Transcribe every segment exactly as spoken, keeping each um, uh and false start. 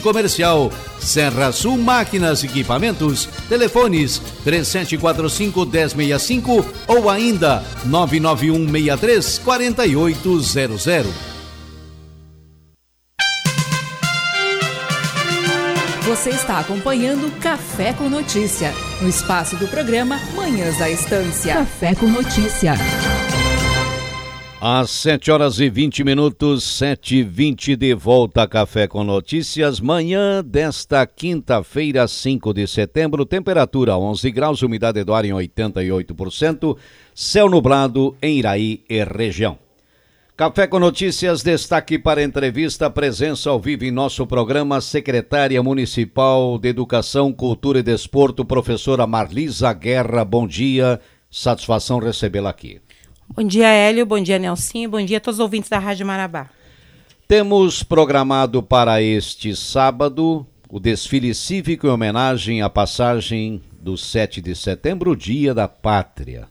Comercial. Serra Sul Máquinas e Equipamentos. Telefones três sete quatro cinco, um zero seis cinco ou ainda nove nove um seis três, quatro oito zero zero. Você está acompanhando Café com Notícia, no espaço do programa Manhãs da Estância. Café com Notícia. Às sete horas e vinte minutos, sete e vinte, de volta a Café com Notícias. Manhã desta quinta-feira, cinco de setembro, temperatura onze graus, umidade do ar em oitenta e oito por cento, céu nublado em Iraí e região. Café com Notícias, destaque para entrevista, presença ao vivo em nosso programa, secretária municipal de Educação, Cultura e Desporto, professora Marlisa Guerra. Bom dia, satisfação recebê-la aqui. Bom dia, Hélio, bom dia, Nelsinho, bom dia a todos os ouvintes da Rádio Marabá. Temos programado para este sábado o desfile cívico em homenagem à passagem do sete de setembro, Dia da Pátria,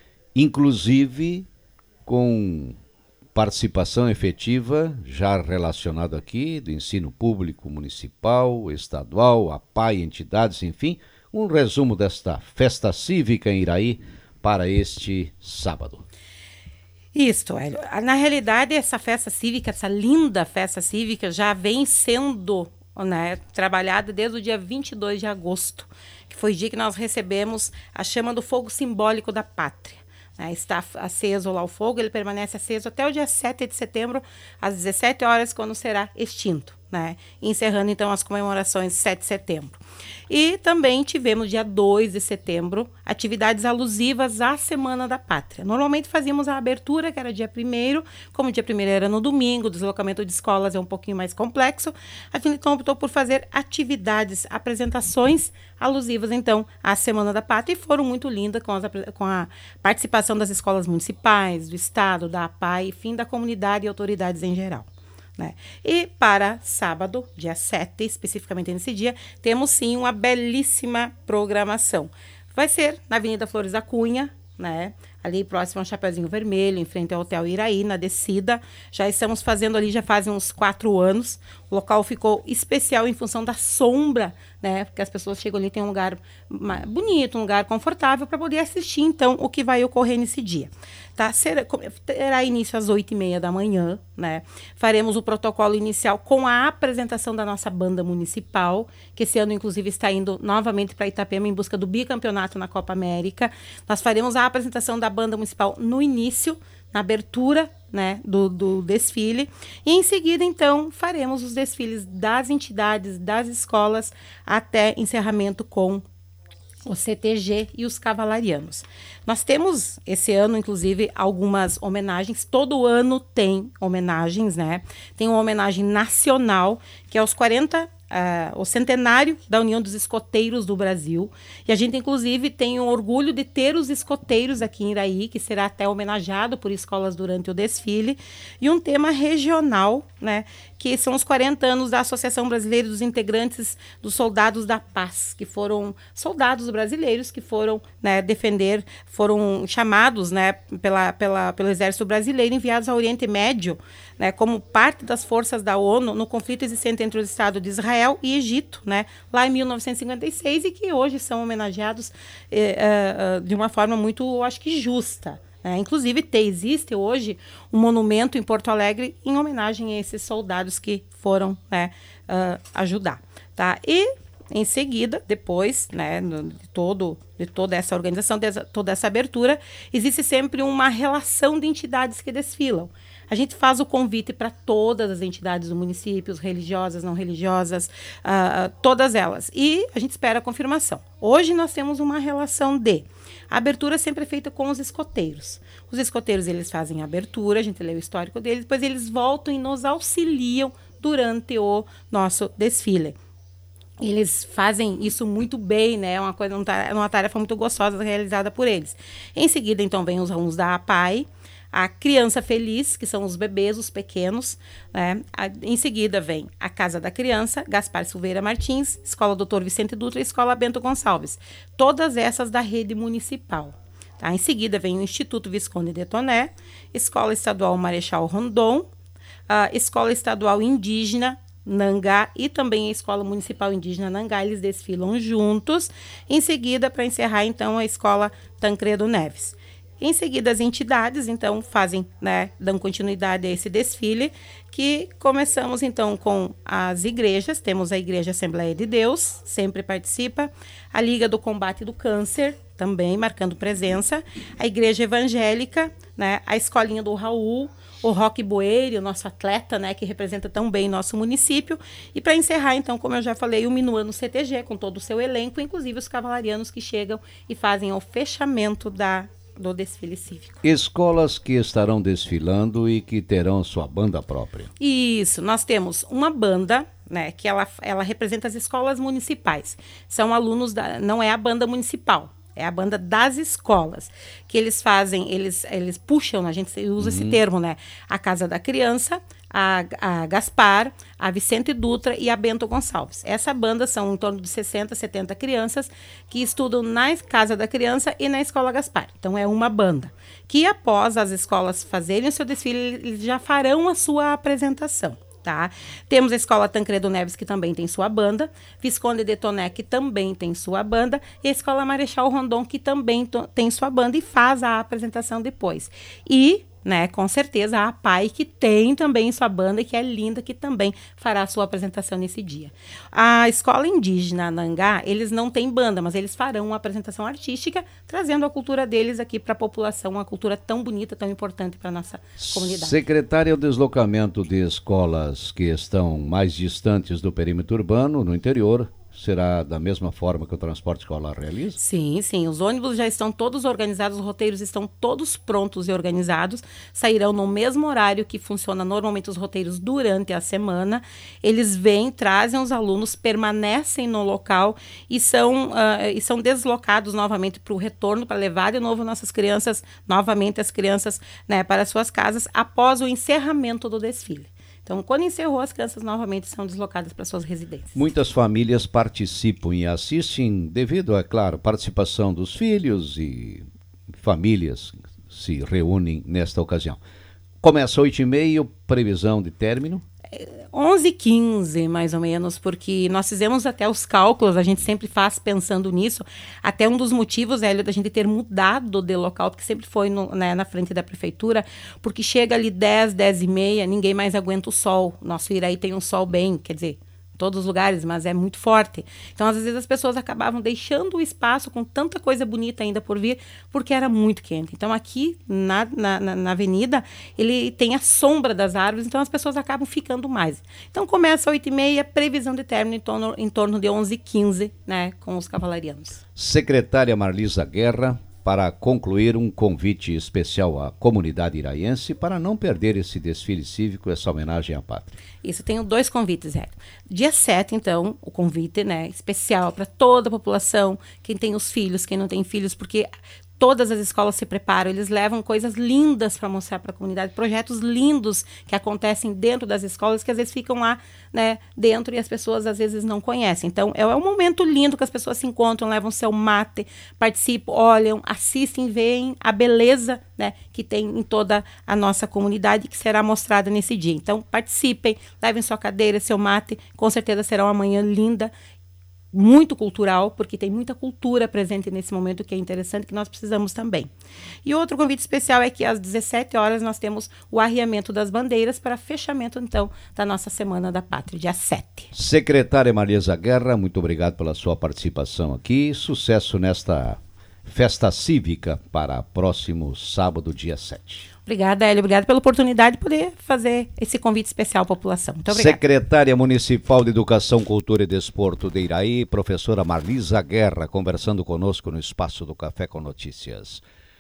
inclusive com participação efetiva, já relacionado aqui, do ensino público municipal, estadual, A P A I, entidades, enfim, um resumo desta festa cívica em Iraí para este sábado. Isso, Hélio. Na realidade, essa festa cívica, essa linda festa cívica, já vem sendo, né, trabalhada desde o dia vinte e dois de agosto, que foi o dia que nós recebemos a chama do fogo simbólico da pátria. É, está aceso lá o fogo, ele permanece aceso até o dia sete de setembro, às dezessete horas, quando será extinto, né? Encerrando então as comemorações de sete de setembro. E também tivemos dia dois de setembro, atividades alusivas à Semana da Pátria. Normalmente fazíamos a abertura, que era dia primeiro, como dia primeiro era no domingo, o deslocamento de escolas é um pouquinho mais complexo, a gente então optou por fazer atividades, apresentações alusivas então à Semana da Pátria, e foram muito lindas com, as, com a participação das escolas municipais, do estado, da A P A I, enfim, da comunidade e autoridades em geral. Né? E para sábado, dia sete, especificamente nesse dia, temos sim uma belíssima programação. Vai ser na Avenida Flores da Cunha, né? Ali próximo ao Chapeuzinho Vermelho, em frente ao Hotel Iraí, na descida. Já estamos fazendo ali, já fazem uns quatro anos. O local ficou especial em função da sombra, né? Porque as pessoas chegam ali, tem um lugar bonito, um lugar confortável para poder assistir, então, o que vai ocorrer nesse dia. Tá? Será, terá início às oito e meia da manhã, né? Faremos o protocolo inicial com a apresentação da nossa banda municipal, que esse ano, inclusive, está indo novamente para Itapema em busca do bicampeonato na Copa América. Nós faremos a apresentação da banda municipal no início, na abertura, né, do, do desfile, e em seguida, então, faremos os desfiles das entidades, das escolas, até encerramento com o C T G e os cavalarianos. Nós temos, esse ano, inclusive, algumas homenagens. Todo ano tem homenagens, né? Tem uma homenagem nacional, que é aos quarenta, uh, o centenário da União dos Escoteiros do Brasil. E a gente, inclusive, tem o orgulho de ter os escoteiros aqui em Iraí, que será até homenageado por escolas durante o desfile. E um tema regional, né? Que são os quarenta anos da Associação Brasileira dos Integrantes dos Soldados da Paz, que foram soldados brasileiros que foram, né, defender, foram chamados, né, pela, pela, pelo Exército Brasileiro, enviados ao Oriente Médio, né, como parte das forças da ONU no conflito existente entre o Estado de Israel e Egito, né, lá em mil novecentos e cinquenta e seis, e que hoje são homenageados eh, eh, de uma forma muito, acho que justa. É, inclusive, te, existe hoje um monumento em Porto Alegre em homenagem a esses soldados que foram, né, uh, ajudar. Tá? E, em seguida, depois, né, de, todo, de toda essa organização, de toda essa abertura, existe sempre uma relação de entidades que desfilam. A gente faz o convite para todas as entidades do município, religiosas, não religiosas, uh, todas elas. E a gente espera a confirmação. Hoje nós temos uma relação de... A abertura sempre é feita com os escoteiros. Os escoteiros, eles fazem a abertura, a gente lê o histórico deles, depois eles voltam e nos auxiliam durante o nosso desfile. Eles fazem isso muito bem, né? É uma coisa, uma tarefa muito gostosa realizada por eles. Em seguida, então, vem os alunos da A P A I, a Criança Feliz, que são os bebês, os pequenos, né? A, em seguida vem a Casa da Criança, Gaspar Silveira Martins, Escola doutor Vicente Dutra e Escola Bento Gonçalves. Todas essas da rede municipal. Tá? Em seguida vem o Instituto Visconde de Toné, Escola Estadual Marechal Rondon, a Escola Estadual Indígena Nangá e também a Escola Municipal Indígena Nangá, eles desfilam juntos. Em seguida, para encerrar, então, a Escola Tancredo Neves. Em seguida, as entidades, então, fazem, né, dão continuidade a esse desfile, que começamos, então, com as igrejas. Temos a Igreja Assembleia de Deus, sempre participa. A Liga do Combate do Câncer, também marcando presença. A Igreja Evangélica, né, a Escolinha do Raul, o Roque Boeiro, o nosso atleta, né, que representa tão bem nosso município. E para encerrar, então, como eu já falei, o Minuano C T G, com todo o seu elenco, inclusive os cavalarianos que chegam e fazem o fechamento da do desfile cívico. Escolas que estarão desfilando e que terão sua banda própria. Isso, nós temos uma banda, né, que ela, ela representa as escolas municipais. São alunos da, não é a banda municipal, é a banda das escolas, que eles fazem, eles, eles puxam, a gente usa uhum. esse termo, né, a Casa da Criança, a, a Gaspar, a Vicente Dutra e a Bento Gonçalves. Essa banda são em torno de sessenta, setenta crianças que estudam na Casa da Criança e na Escola Gaspar. Então, é uma banda que, após as escolas fazerem o seu desfile, eles já farão a sua apresentação. Tá? Temos a Escola Tancredo Neves, que também tem sua banda, Visconde de Toné, que também tem sua banda, e a Escola Marechal Rondon, que também tem sua banda e faz a apresentação depois. E, né, com certeza, a APAI, que tem também sua banda, que é linda, que também fará a sua apresentação nesse dia. A Escola Indígena Nangá, eles não têm banda, mas eles farão uma apresentação artística, trazendo a cultura deles aqui para a população, uma cultura tão bonita, tão importante para a nossa comunidade. Secretária, o deslocamento de escolas que estão mais distantes do perímetro urbano, no interior, será da mesma forma que o transporte escolar realiza? Sim, sim. Os ônibus já estão todos organizados, os roteiros estão todos prontos e organizados. Sairão no mesmo horário que funciona normalmente os roteiros durante a semana. Eles vêm, trazem os alunos, permanecem no local e são, uh, e são deslocados novamente para o retorno, para levar de novo nossas crianças, novamente as crianças, né, para suas casas, após o encerramento do desfile. Então, quando encerrou, as crianças novamente são deslocadas para suas residências. Muitas famílias participam e assistem devido, é claro, participação dos filhos, e famílias se reúnem nesta ocasião. Começa às oito e meia, previsão de término? onze e quinze, mais ou menos, porque nós fizemos até os cálculos, a gente sempre faz pensando nisso. Até um dos motivos, Hélio, da gente ter mudado de local, porque sempre foi no, né, na frente da prefeitura, porque chega ali dez, dez e meia, ninguém mais aguenta o sol. Nosso Iraí tem um sol bem, quer dizer, em todos os lugares, mas é muito forte. Então, às vezes, as pessoas acabavam deixando o espaço com tanta coisa bonita ainda por vir, porque era muito quente. Então, aqui na, na, na avenida, ele tem a sombra das árvores, então as pessoas acabam ficando mais. Então, começa às oito e meia, previsão de término em torno, em torno de onze e quinze, né, com os cavalarianos. Secretária Marlisa Guerra, para concluir, um convite especial à comunidade iraiense para não perder esse desfile cívico, essa homenagem à pátria. Isso, tenho dois convites, Hélio. Dia sete, então, o convite, né, especial para toda a população, quem tem os filhos, quem não tem filhos, porque todas as escolas se preparam, eles levam coisas lindas para mostrar para a comunidade, projetos lindos que acontecem dentro das escolas, que às vezes ficam lá, né, dentro, e as pessoas às vezes não conhecem. Então, é um momento lindo que as pessoas se encontram, levam seu mate, participam, olham, assistem, veem a beleza, né, que tem em toda a nossa comunidade, que será mostrada nesse dia. Então, participem, levem sua cadeira, seu mate, com certeza será uma manhã linda, muito cultural, porque tem muita cultura presente nesse momento, que é interessante, que nós precisamos também. E outro convite especial é que às dezessete horas nós temos o arriamento das bandeiras para fechamento, então, da nossa Semana da Pátria, dia sete. Secretária Marlisa Guerra, muito obrigado pela sua participação aqui. Sucesso nesta festa cívica para próximo sábado, dia sete. Obrigada, Hélio. Obrigada pela oportunidade de poder fazer esse convite especial à população. Muito obrigada. Secretária Municipal de Educação, Cultura e Desporto de Iraí, professora Marlisa Guerra, conversando conosco no Espaço do Café com Notícias.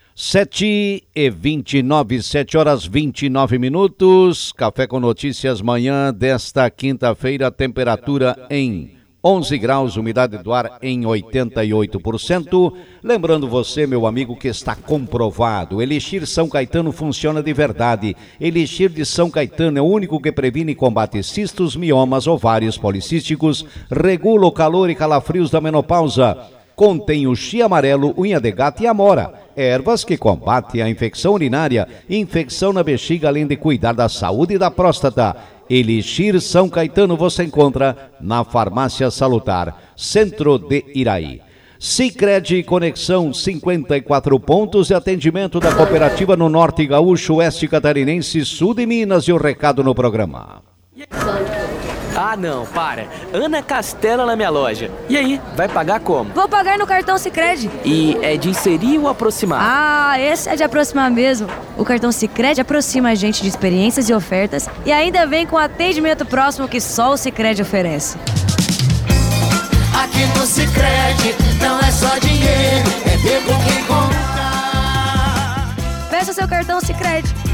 sete e vinte e nove, sete horas e vinte e nove minutos. Café com Notícias, manhã desta quinta-feira, temperatura em onze graus, umidade do ar em oitenta e oito por cento. Lembrando você, meu amigo, que está comprovado, Elixir São Caetano funciona de verdade. Elixir de São Caetano é o único que previne e combate cistos, miomas, ovários policísticos, regula o calor e calafrios da menopausa. Contém o chia amarelo, unha de gato e amora, ervas que combatem a infecção urinária, infecção na bexiga, além de cuidar da saúde da próstata. Elixir São Caetano você encontra na Farmácia Salutar, Centro de Iraí. Sicredi Conexão, cinquenta e quatro pontos de atendimento da cooperativa no Norte Gaúcho, Oeste Catarinense, Sul de Minas, e o recado no programa. Ah, não, para. Ana Castela na minha loja. E aí, vai pagar como? Vou pagar no cartão Sicredi. E é de inserir ou aproximar? Ah, esse é de aproximar mesmo. O cartão Sicredi aproxima a gente de experiências e ofertas e ainda vem com atendimento próximo que só o Sicredi oferece. Aqui no Sicredi não é só dinheiro, é ter com quem contar. Peça seu cartão Sicredi.